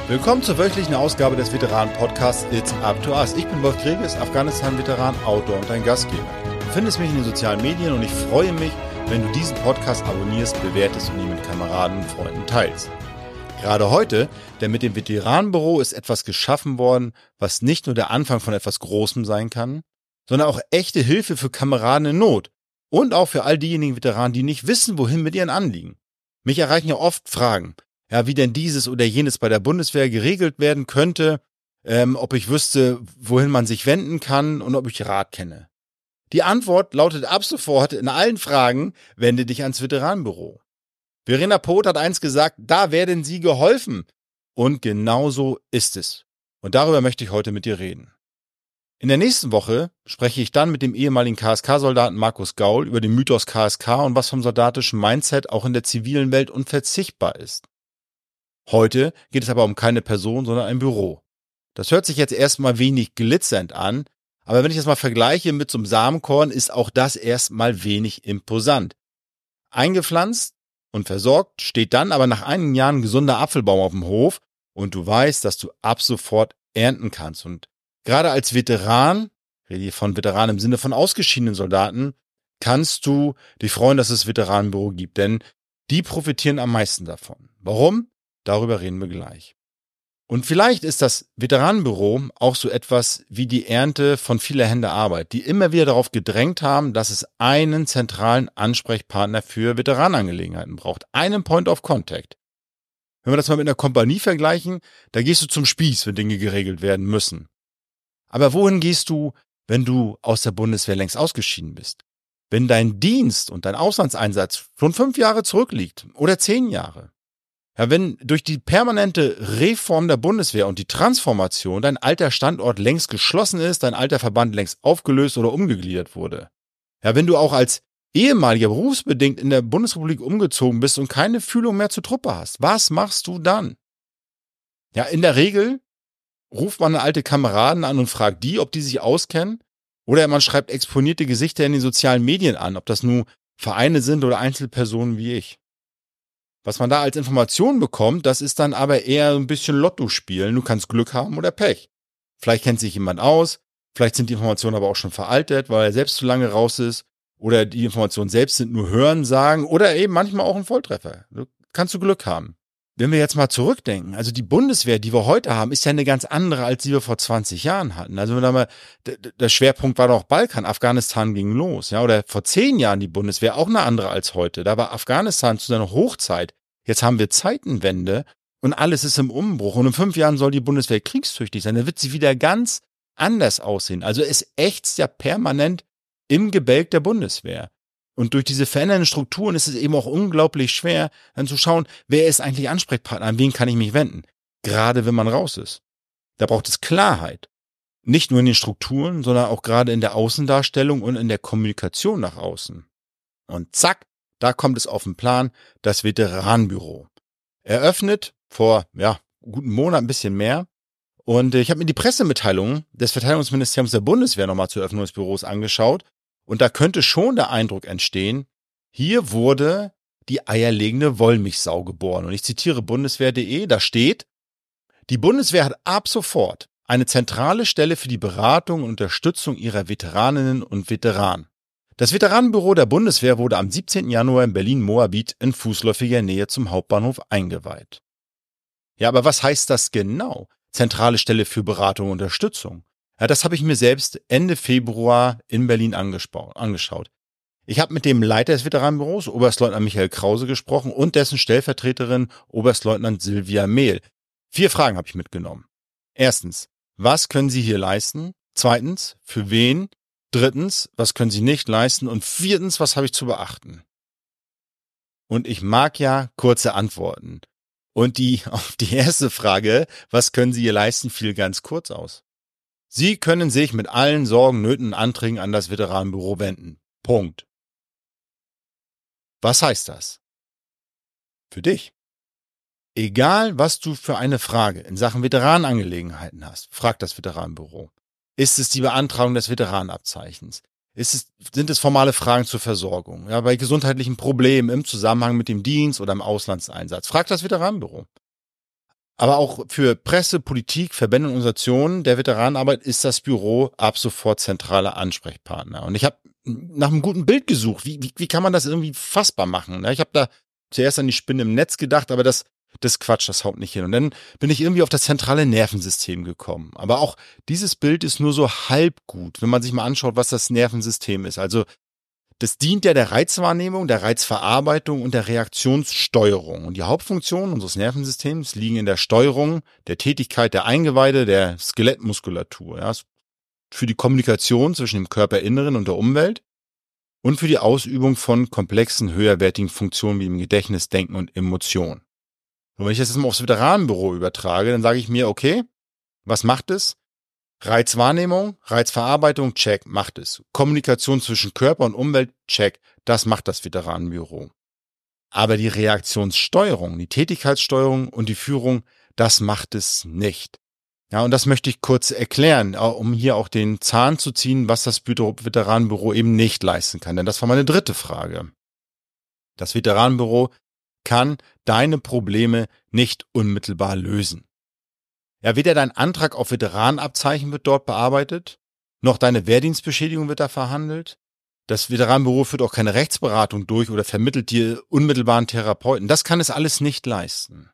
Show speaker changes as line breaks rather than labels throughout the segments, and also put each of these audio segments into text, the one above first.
Willkommen zur wöchentlichen Ausgabe des Veteranen-Podcasts It's Up to Us. Ich bin Wolf Kreges, Afghanistan-Veteran, Autor und dein Gastgeber. Du findest mich in den sozialen Medien und ich freue mich, wenn du diesen Podcast abonnierst, bewertest und ihn mit Kameraden und Freunden teilst. Gerade heute, denn mit dem Veteranenbüro ist etwas geschaffen worden, was nicht nur der Anfang von etwas Großem sein kann, sondern auch echte Hilfe für Kameraden in Not und auch für all diejenigen Veteranen, die nicht wissen, wohin mit ihren Anliegen. Mich erreichen ja oft Fragen, wie denn dieses oder jenes bei der Bundeswehr geregelt werden könnte, ob ich wüsste, wohin man sich wenden kann und ob ich Rat kenne. Die Antwort lautet ab sofort in allen Fragen, wende dich ans Veteranenbüro. Verena Poth hat einst gesagt, da werden Sie geholfen. Und genauso ist es. Und darüber möchte ich heute mit dir reden. In der nächsten Woche spreche ich dann mit dem ehemaligen KSK-Soldaten Markus Gaul über den Mythos KSK und was vom soldatischen Mindset auch in der zivilen Welt unverzichtbar ist. Heute geht es aber um keine Person, sondern ein Büro. Das hört sich jetzt erstmal wenig glitzernd an, aber wenn ich das mal vergleiche mit so einem Samenkorn, ist auch das erstmal wenig imposant. Eingepflanzt und versorgt steht dann aber nach einigen Jahren ein gesunder Apfelbaum auf dem Hof und du weißt, dass du ab sofort ernten kannst. Und gerade als Veteran, ich rede hier von Veteran im Sinne von ausgeschiedenen Soldaten, kannst du dich freuen, dass es Veteranenbüro gibt, denn die profitieren am meisten davon. Warum? Darüber reden wir gleich. Und vielleicht ist das Veteranenbüro auch so etwas wie die Ernte von vieler Hände Arbeit, die immer wieder darauf gedrängt haben, dass es einen zentralen Ansprechpartner für Veteranenangelegenheiten braucht, einen Point of Contact. Wenn wir das mal mit einer Kompanie vergleichen, da gehst du zum Spieß, wenn Dinge geregelt werden müssen. Aber wohin gehst du, wenn du aus der Bundeswehr längst ausgeschieden bist? Wenn dein Dienst und dein Auslandseinsatz schon 5 Jahre zurückliegt oder 10 Jahre? Ja, wenn durch die permanente Reform der Bundeswehr und die Transformation dein alter Standort längst geschlossen ist, dein alter Verband längst aufgelöst oder umgegliedert wurde. Ja, wenn du auch als ehemaliger berufsbedingt in der Bundesrepublik umgezogen bist und keine Fühlung mehr zur Truppe hast, was machst du dann? Ja, in der Regel ruft man alte Kameraden an und fragt die, ob die sich auskennen, oder man schreibt exponierte Gesichter in den sozialen Medien an, ob das nun Vereine sind oder Einzelpersonen wie ich. Was man da als Information bekommt, das ist dann aber eher ein bisschen Lotto spielen. Du kannst Glück haben oder Pech. Vielleicht kennt sich jemand aus, vielleicht sind die Informationen aber auch schon veraltet, weil er selbst zu lange raus ist, oder die Informationen selbst sind nur Hörensagen oder eben manchmal auch ein Volltreffer. Du kannst du Glück haben. Wenn wir jetzt mal zurückdenken, also die Bundeswehr, die wir heute haben, ist ja eine ganz andere, als die wir vor 20 Jahren hatten. Also wenn da mal, der Schwerpunkt war doch Balkan, Afghanistan ging los, ja, oder vor 10 Jahren die Bundeswehr auch eine andere als heute. Da war Afghanistan zu seiner Hochzeit. Jetzt haben wir Zeitenwende und alles ist im Umbruch und in 5 Jahren soll die Bundeswehr kriegstüchtig sein. Dann wird sie wieder ganz anders aussehen. Also es ächzt ja permanent im Gebälk der Bundeswehr. Und durch diese verändernden Strukturen ist es eben auch unglaublich schwer, dann zu schauen, wer ist eigentlich Ansprechpartner, an wen kann ich mich wenden, gerade wenn man raus ist. Da braucht es Klarheit. Nicht nur in den Strukturen, sondern auch gerade in der Außendarstellung und in der Kommunikation nach außen. Und zack, da kommt es auf den Plan, das Veteranenbüro. Eröffnet vor, guten Monat, ein bisschen mehr. Und ich habe mir die Pressemitteilung des Verteidigungsministeriums der Bundeswehr nochmal zur Eröffnung des Büros angeschaut. Und da könnte schon der Eindruck entstehen, hier wurde die eierlegende Wollmilchsau geboren. Und ich zitiere bundeswehr.de, da steht, die Bundeswehr hat ab sofort eine zentrale Stelle für die Beratung und Unterstützung ihrer Veteraninnen und Veteranen. Das Veteranenbüro der Bundeswehr wurde am 17. Januar in Berlin-Moabit in fußläufiger Nähe zum Hauptbahnhof eingeweiht. Ja, aber was heißt das genau? Zentrale Stelle für Beratung und Unterstützung. Ja, das habe ich mir selbst Ende Februar in Berlin angeschaut. Ich habe mit dem Leiter des Veteranenbüros, Oberstleutnant Michael Krause, gesprochen und dessen Stellvertreterin, Oberstleutnant Silvia Mehl. 4 Fragen habe ich mitgenommen. Erstens, was können Sie hier leisten? Zweitens, für wen? Drittens, was können Sie nicht leisten? Und viertens, was habe ich zu beachten? Und ich mag ja kurze Antworten. Und auf die erste Frage, was können Sie hier leisten, fiel ganz kurz aus. Sie können sich mit allen Sorgen, Nöten und Anträgen an das Veteranenbüro wenden. Punkt. Was heißt das? Für dich. Egal, was du für eine Frage in Sachen Veteranenangelegenheiten hast, frag das Veteranenbüro. Ist es die Beantragung des Veteranenabzeichens? Sind es formale Fragen zur Versorgung? Ja, bei gesundheitlichen Problemen im Zusammenhang mit dem Dienst oder im Auslandseinsatz? Frag das Veteranenbüro. Aber auch für Presse, Politik, Verbände und Organisationen der Veteranenarbeit ist das Büro ab sofort zentraler Ansprechpartner. Und ich habe nach einem guten Bild gesucht. Wie kann man das irgendwie fassbar machen? Ich habe da zuerst an die Spinne im Netz gedacht, aber das Quatsch, das haut nicht hin. Und dann bin ich irgendwie auf das zentrale Nervensystem gekommen. Aber auch dieses Bild ist nur so halb gut, wenn man sich mal anschaut, was das Nervensystem ist. Also das dient ja der Reizwahrnehmung, der Reizverarbeitung und der Reaktionssteuerung. Und die Hauptfunktionen unseres Nervensystems liegen in der Steuerung, der Tätigkeit der Eingeweide, der Skelettmuskulatur. Ja, für die Kommunikation zwischen dem Körperinneren und der Umwelt und für die Ausübung von komplexen, höherwertigen Funktionen wie dem Gedächtnis, Denken und Emotion. Und wenn ich das jetzt mal aufs Veteranenbüro übertrage, dann sage ich mir, okay, was macht es? Reizwahrnehmung, Reizverarbeitung, check, macht es. Kommunikation zwischen Körper und Umwelt, check, das macht das Veteranenbüro. Aber die Reaktionssteuerung, die Tätigkeitssteuerung und die Führung, das macht es nicht. Ja, und das möchte ich kurz erklären, um hier auch den Zahn zu ziehen, was das Veteranenbüro eben nicht leisten kann. Denn das war meine dritte Frage. Das Veteranenbüro kann deine Probleme nicht unmittelbar lösen. Ja, weder dein Antrag auf Veteranenabzeichen wird dort bearbeitet, noch deine Wehrdienstbeschädigung wird da verhandelt. Das Veteranenbüro führt auch keine Rechtsberatung durch oder vermittelt dir unmittelbaren Therapeuten. Das kann es alles nicht leisten.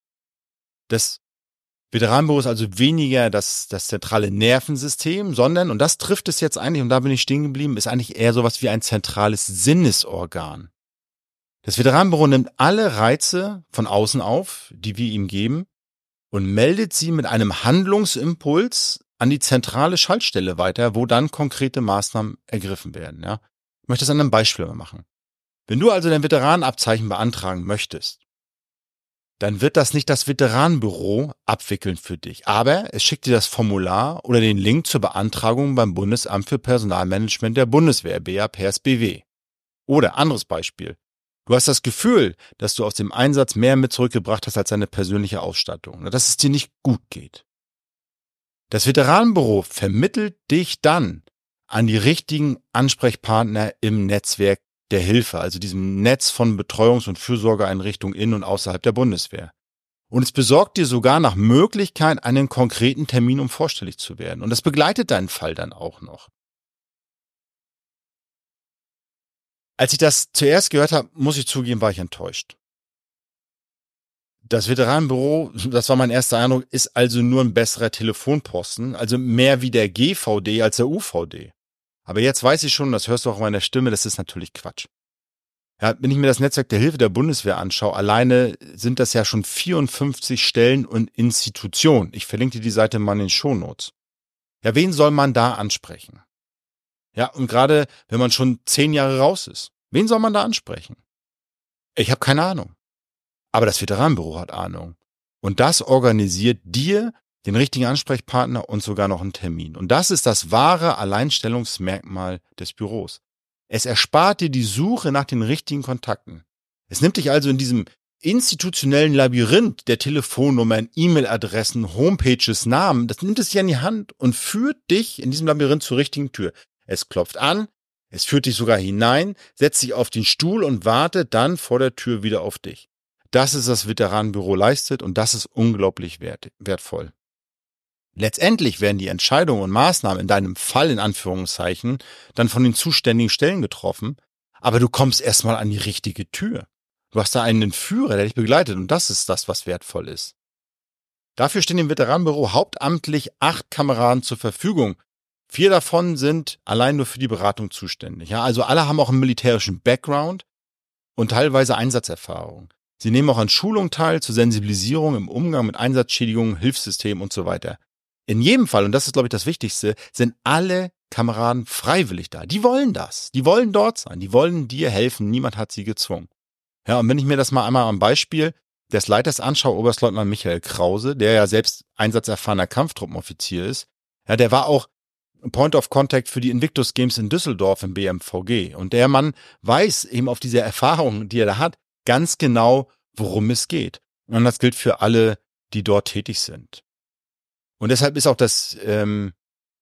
Das Veteranenbüro ist also weniger das zentrale Nervensystem, sondern, und das trifft es jetzt eigentlich, und da bin ich stehen geblieben, ist eigentlich eher sowas wie ein zentrales Sinnesorgan. Das Veteranenbüro nimmt alle Reize von außen auf, die wir ihm geben, und meldet sie mit einem Handlungsimpuls an die zentrale Schaltstelle weiter, wo dann konkrete Maßnahmen ergriffen werden. Ja? Ich möchte das an einem Beispiel mal machen. Wenn du also dein Veteranenabzeichen beantragen möchtest, dann wird das nicht das Veteranenbüro abwickeln für dich. Aber es schickt dir das Formular oder den Link zur Beantragung beim Bundesamt für Personalmanagement der Bundeswehr, BAPERS-BW. Oder anderes Beispiel. Du hast das Gefühl, dass du aus dem Einsatz mehr mit zurückgebracht hast als deine persönliche Ausstattung, dass es dir nicht gut geht. Das Veteranenbüro vermittelt dich dann an die richtigen Ansprechpartner im Netzwerk der Hilfe, also diesem Netz von Betreuungs- und Fürsorgeeinrichtungen in und außerhalb der Bundeswehr. Und es besorgt dir sogar nach Möglichkeit einen konkreten Termin, um vorstellig zu werden. Und das begleitet deinen Fall dann auch noch. Als ich das zuerst gehört habe, muss ich zugeben, war ich enttäuscht. Das Veteranenbüro, das war mein erster Eindruck, ist also nur ein besserer Telefonposten, also mehr wie der GVD als der UVD. Aber jetzt weiß ich schon, das hörst du auch in meiner Stimme, das ist natürlich Quatsch. Ja, wenn ich mir das Netzwerk der Hilfe der Bundeswehr anschaue, alleine sind das ja schon 54 Stellen und Institutionen. Ich verlinke dir die Seite mal in den Shownotes. Ja, wen soll man da ansprechen? Ja, und gerade wenn man schon 10 Jahre raus ist, wen soll man da ansprechen? Ich habe keine Ahnung. Aber das Veteranenbüro hat Ahnung. Und das organisiert dir den richtigen Ansprechpartner und sogar noch einen Termin. Und das ist das wahre Alleinstellungsmerkmal des Büros. Es erspart dir die Suche nach den richtigen Kontakten. Es nimmt dich also in diesem institutionellen Labyrinth der Telefonnummern, E-Mail-Adressen, Homepages, Namen, das nimmt es dir in die Hand und führt dich in diesem Labyrinth zur richtigen Tür. Es klopft an, es führt dich sogar hinein, setzt dich auf den Stuhl und wartet dann vor der Tür wieder auf dich. Das ist, was das Veteranenbüro leistet, und das ist unglaublich wertvoll. Letztendlich werden die Entscheidungen und Maßnahmen in deinem Fall in Anführungszeichen dann von den zuständigen Stellen getroffen, aber du kommst erstmal an die richtige Tür. Du hast da einen Führer, der dich begleitet, und das ist das, was wertvoll ist. Dafür stehen im Veteranenbüro hauptamtlich 8 Kameraden zur Verfügung. 4 davon sind allein nur für die Beratung zuständig. Ja, also alle haben auch einen militärischen Background und teilweise Einsatzerfahrung. Sie nehmen auch an Schulungen teil zur Sensibilisierung im Umgang mit Einsatzschädigungen, Hilfssystemen und so weiter. In jedem Fall, und das ist, glaube ich, das Wichtigste, sind alle Kameraden freiwillig da. Die wollen das. Die wollen dort sein. Die wollen dir helfen. Niemand hat sie gezwungen. Ja, und wenn ich mir das mal einmal am Beispiel des Leiters anschaue, Oberstleutnant Michael Krause, der ja selbst einsatzerfahrener Kampftruppenoffizier ist, ja, der war auch Point of Contact für die Invictus Games in Düsseldorf im BMVG. Und der Mann weiß eben auf diese Erfahrung, die er da hat, ganz genau, worum es geht. Und das gilt für alle, die dort tätig sind. Und deshalb ist auch das Credo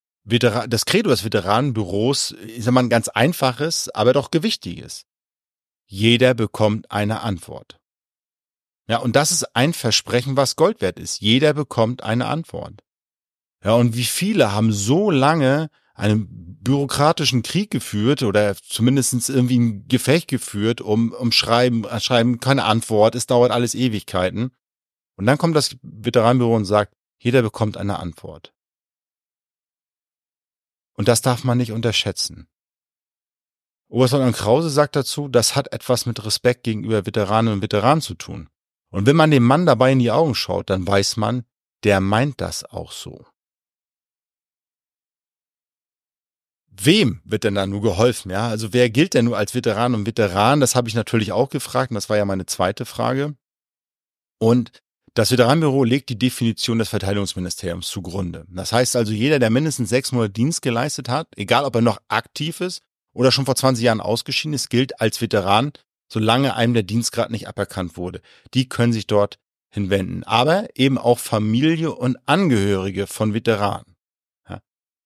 des Veteranenbüros, ich sag mal, ein ganz einfaches, aber doch gewichtiges. Jeder bekommt eine Antwort. Ja, und das ist ein Versprechen, was Gold wert ist. Jeder bekommt eine Antwort. Ja, und wie viele haben so lange einen bürokratischen Krieg geführt oder zumindest irgendwie ein Gefecht geführt, um schreiben, keine Antwort, es dauert alles Ewigkeiten. Und dann kommt das Veteranenbüro und sagt, jeder bekommt eine Antwort. Und das darf man nicht unterschätzen. Oberstleutnant Krause sagt dazu, das hat etwas mit Respekt gegenüber Veteranen und Veteranen zu tun. Und wenn man dem Mann dabei in die Augen schaut, dann weiß man, der meint das auch so. Wem wird denn da nur geholfen? Ja, also wer gilt denn nur als Veteran und Veteran? Das habe ich natürlich auch gefragt und das war ja meine zweite Frage. Und das Veteranenbüro legt die Definition des Verteidigungsministeriums zugrunde. Das heißt also, jeder, der mindestens 6 Monate Dienst geleistet hat, egal ob er noch aktiv ist oder schon vor 20 Jahren ausgeschieden ist, gilt als Veteran, solange einem der Dienstgrad nicht aberkannt wurde. Die können sich dort hinwenden. Aber eben auch Familie und Angehörige von Veteranen. Ja.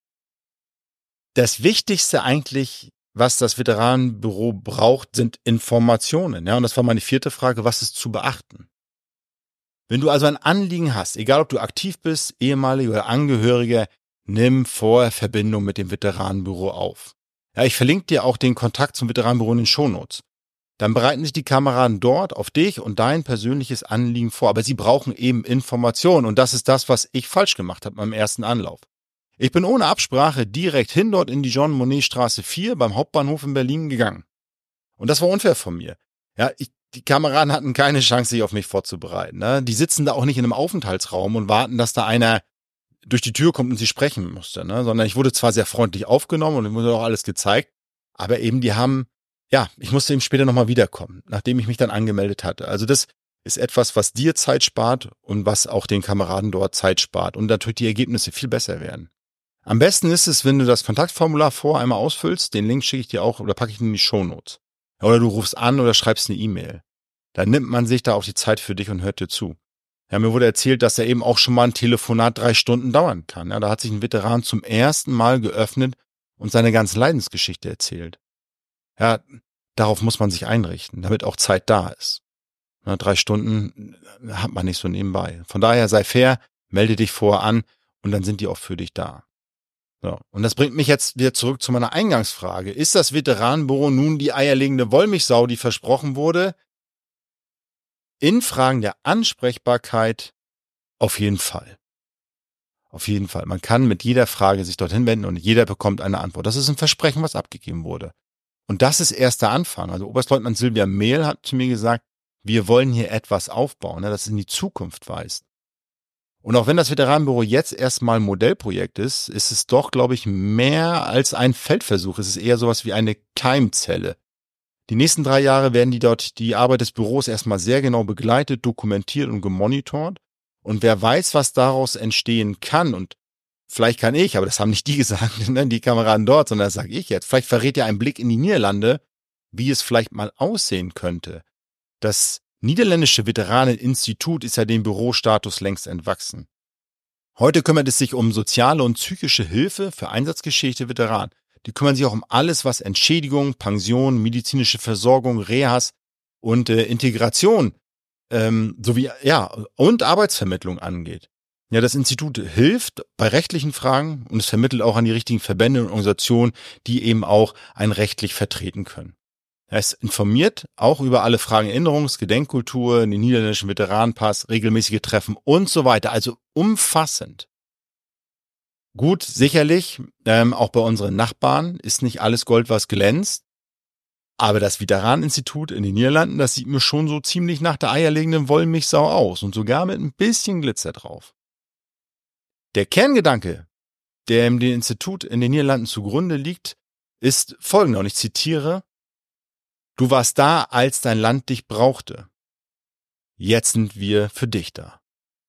Das Wichtigste eigentlich, was das Veteranenbüro braucht, sind Informationen. Ja, und das war meine 4. Frage, was ist zu beachten? Wenn du also ein Anliegen hast, egal ob du aktiv bist, ehemaliger oder Angehöriger, nimm vorher Verbindung mit dem Veteranenbüro auf. Ja, ich verlinke dir auch den Kontakt zum Veteranenbüro in den Shownotes. Dann bereiten sich die Kameraden dort auf dich und dein persönliches Anliegen vor. Aber sie brauchen eben Informationen und das ist das, was ich falsch gemacht habe beim ersten Anlauf. Ich bin ohne Absprache direkt hin dort in die Jean-Monnet-Straße 4 beim Hauptbahnhof in Berlin gegangen. Und das war unfair von mir. Ja, die Kameraden hatten keine Chance, sich auf mich vorzubereiten. Ne? Die sitzen da auch nicht in einem Aufenthaltsraum und warten, dass da einer durch die Tür kommt und sie sprechen musste. Ne? Sondern ich wurde zwar sehr freundlich aufgenommen und mir wurde auch alles gezeigt, aber eben ich musste eben später nochmal wiederkommen, nachdem ich mich dann angemeldet hatte. Also das ist etwas, was dir Zeit spart und was auch den Kameraden dort Zeit spart und natürlich die Ergebnisse viel besser werden. Am besten ist es, wenn du das Kontaktformular vorher einmal ausfüllst, den Link schicke ich dir auch oder packe ich in die Shownotes. Oder du rufst an oder schreibst eine E-Mail. Dann nimmt man sich da auch die Zeit für dich und hört dir zu. Ja, mir wurde erzählt, dass eben auch schon mal ein Telefonat 3 Stunden dauern kann. Ja, da hat sich ein Veteran zum ersten Mal geöffnet und seine ganze Leidensgeschichte erzählt. Ja, darauf muss man sich einrichten, damit auch Zeit da ist. Ja, 3 Stunden hat man nicht so nebenbei. Von daher sei fair, melde dich vorher an und dann sind die auch für dich da. So, und das bringt mich jetzt wieder zurück zu meiner Eingangsfrage. Ist das Veteranenbüro nun die eierlegende Wollmilchsau, die versprochen wurde? In Fragen der Ansprechbarkeit auf jeden Fall. Auf jeden Fall. Man kann mit jeder Frage sich dorthin wenden und jeder bekommt eine Antwort. Das ist ein Versprechen, was abgegeben wurde. Und das ist erst der Anfang. Also Oberstleutnant Sylvia Mehl hat zu mir gesagt, wir wollen hier etwas aufbauen, das in die Zukunft weist. Und auch wenn das Veteranenbüro jetzt erstmal ein Modellprojekt ist, ist es doch, glaube ich, mehr als ein Feldversuch. Es ist eher sowas wie eine Keimzelle. Die nächsten 3 Jahre werden die Arbeit des Büros erstmal sehr genau begleitet, dokumentiert und gemonitort. Und wer weiß, was daraus entstehen kann, und vielleicht kann ich, aber das haben nicht die gesagt, ne, die Kameraden dort, sondern das sage ich jetzt. Vielleicht verrät ja ein Blick in die Niederlande, wie es vielleicht mal aussehen könnte. Das niederländische Veteraneninstitut ist ja dem Bürostatus längst entwachsen. Heute kümmert es sich um soziale und psychische Hilfe für einsatzgeschädigte Veteranen. Die kümmern sich auch um alles, was Entschädigung, Pension, medizinische Versorgung, Rehas und Integration und Arbeitsvermittlung angeht. Ja, das Institut hilft bei rechtlichen Fragen und es vermittelt auch an die richtigen Verbände und Organisationen, die eben auch einen rechtlich vertreten können. Es informiert auch über alle Fragen Erinnerungs-, Gedenkkultur, den niederländischen Veteranenpass, regelmäßige Treffen und so weiter. Also umfassend. Gut, sicherlich, auch bei unseren Nachbarn ist nicht alles Gold, was glänzt. Aber das Veteraneninstitut in den Niederlanden, das sieht mir schon so ziemlich nach der eierlegenden Wollmilchsau aus und sogar mit ein bisschen Glitzer drauf. Der Kerngedanke, der dem Institut in den Niederlanden zugrunde liegt, ist folgender, und ich zitiere: Du warst da, als dein Land dich brauchte. Jetzt sind wir für dich da.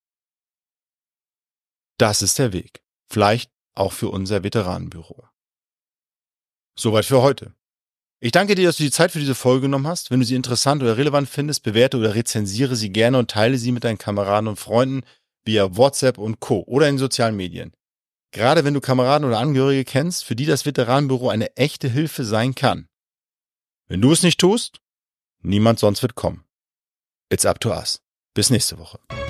Das ist der Weg. Vielleicht auch für unser Veteranenbüro. Soweit für heute. Ich danke dir, dass du die Zeit für diese Folge genommen hast. Wenn du sie interessant oder relevant findest, bewerte oder rezensiere sie gerne und teile sie mit deinen Kameraden und Freunden via WhatsApp und Co. oder in sozialen Medien. Gerade wenn du Kameraden oder Angehörige kennst, für die das Veteranenbüro eine echte Hilfe sein kann. Wenn du es nicht tust, niemand sonst wird kommen. It's up to us. Bis nächste Woche.